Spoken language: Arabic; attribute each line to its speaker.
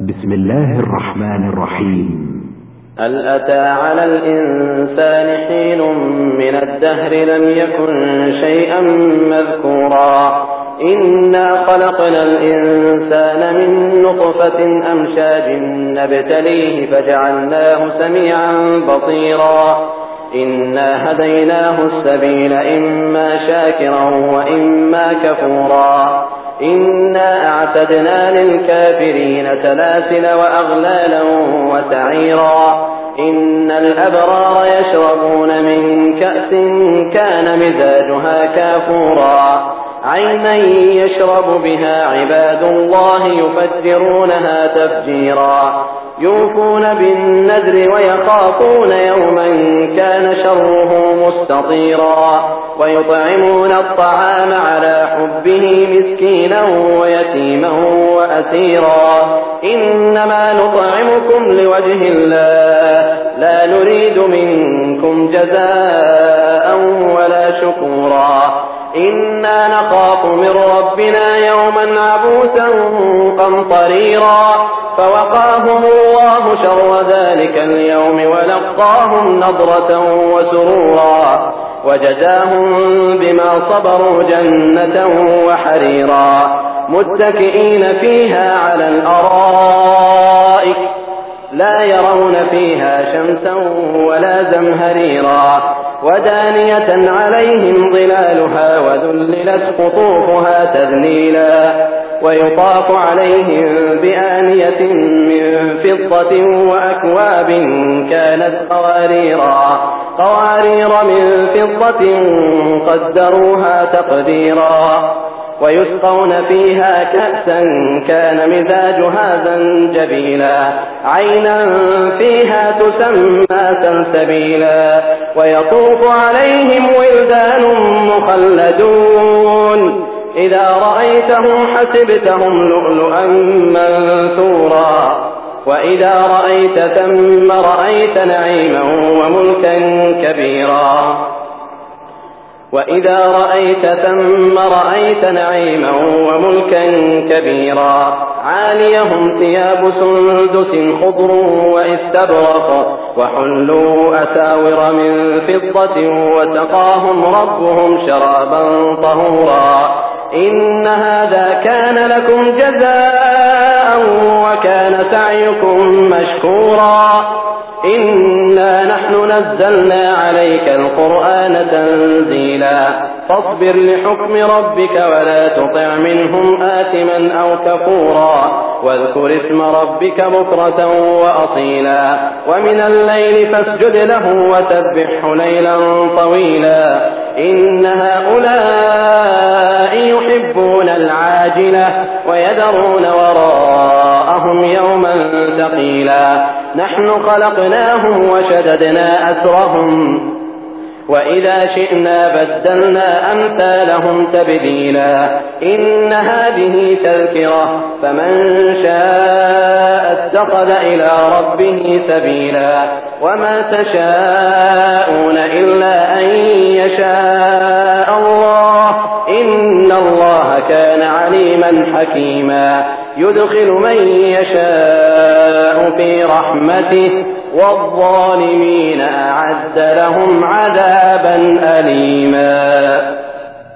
Speaker 1: بسم الله الرحمن الرحيم.
Speaker 2: هل أتى على الإنسان حين من الدهر لم يكن شيئا مذكورا إنا خلقنا الإنسان من نطفة أمشاج نبتليه فجعلناه سميعا بصيرا إنا هديناه السبيل إما شاكرا وإما كفورا إنا أعتدنا للكافرين سلاسل وأغلالا وسعيرا إن الأبرار يشربون من كأس كان مزاجها كافورا عينا يشرب بها عباد الله يفجرونها تفجيرا يوفون بالنذر ويخافون يوما كان شره مستطيرا ويطعمون الطعام على حبه مسكينا ويتيما وأسيرا إنما نطعمكم لوجه الله لا نريد منكم جزاء ولا شكورا إنا نخاف من ربنا يوما عبوسا قمطريرا فوقاهم الله شر ذلك اليوم ولقاهم نضرة وسرورا وجزاهم بما صبروا جنة وحريرا متكئين فيها على الأرائك لا يرون فيها شمسا ولا زمهريرا ودانية عليهم ظلالها وذللت قطوفها تذليلا ويطاف عليهم بآنية من فضة وأكواب كانت قوارير من فضة قدروها تقديرا ويسقون فيها كأسا كان مزاجها زنجبيلا عينا فيها تسمى سلسبيلا ويطوف عليهم ولدان مخلدون إذا رأيتهم حسبتهم لؤلؤا منثورا وإذا رأيت ثم رأيت نعيما وملكا كبيرا وإذا رأيت ثم رأيت نعيما وملكا كبيرا عاليهم ثياب سندس خضر واستبرق وحلوا أساور من فضة وسقاهم ربهم شرابا طهورا إن هذا كان لكم جزاء وكان سعيكم مشكورا إنا نحن نزلنا عليك القرآن تنزيلا فاصبر لحكم ربك ولا تطع منهم آثما أو كفورا واذكر اسم ربك بكرة وأصيلا ومن الليل فاسجد له وسبحه ليلا طويلا إن هؤلاء يحبون العاجلة ويذرون وراءهم يوما ثقيلا نحن خلقناهم وشددنا أسرهم وإذا شئنا بدلنا أمثالهم تبديلا إن هذه تذكرة فمن شاء اتخذ إلى ربه سبيلا وما تشاءون إلا أن يشاء الله إن الله كان عليما حكيما يدخل من يشاء في رحمته والظالمين أعد لهم عذابا أليما.